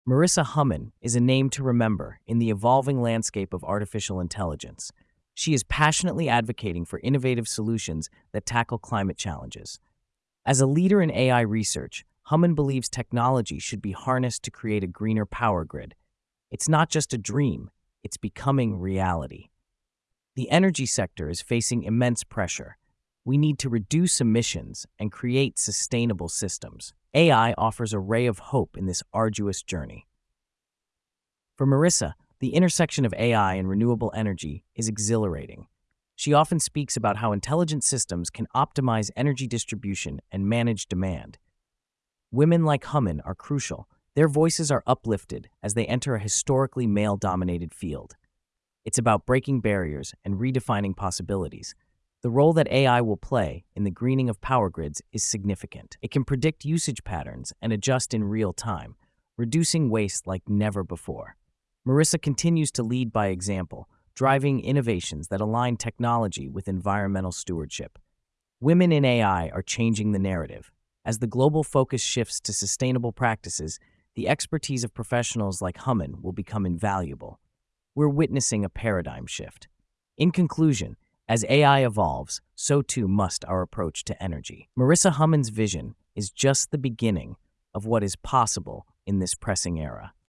Marissa Hummin is a name to remember in the evolving landscape of artificial intelligence. She is passionately advocating for innovative solutions that tackle climate challenges. As a leader in AI research, Hummin believes technology should be harnessed to create a greener power grid. It's not just a dream, it's becoming reality. The energy sector is facing immense pressure. We need to reduce emissions and create sustainable systems. AI offers a ray of hope in this arduous journey. For Marissa, the intersection of AI and renewable energy is exhilarating. She often speaks about how intelligent systems can optimize energy distribution and manage demand. Women like Hummin are crucial. Their voices are uplifted as they enter a historically male-dominated field. It's about breaking barriers and redefining possibilities. The role that AI will play in the greening of power grids is significant. It can predict usage patterns and adjust in real time, reducing waste like never before. Marissa continues to lead by example, driving innovations that align technology with environmental stewardship. Women in AI are changing the narrative. As the global focus shifts to sustainable practices, the expertise of professionals like Hummin will become invaluable. We're witnessing a paradigm shift. In conclusion, as AI evolves, so too must our approach to energy. Marissa Hummin's vision is just the beginning of what is possible in this pressing era.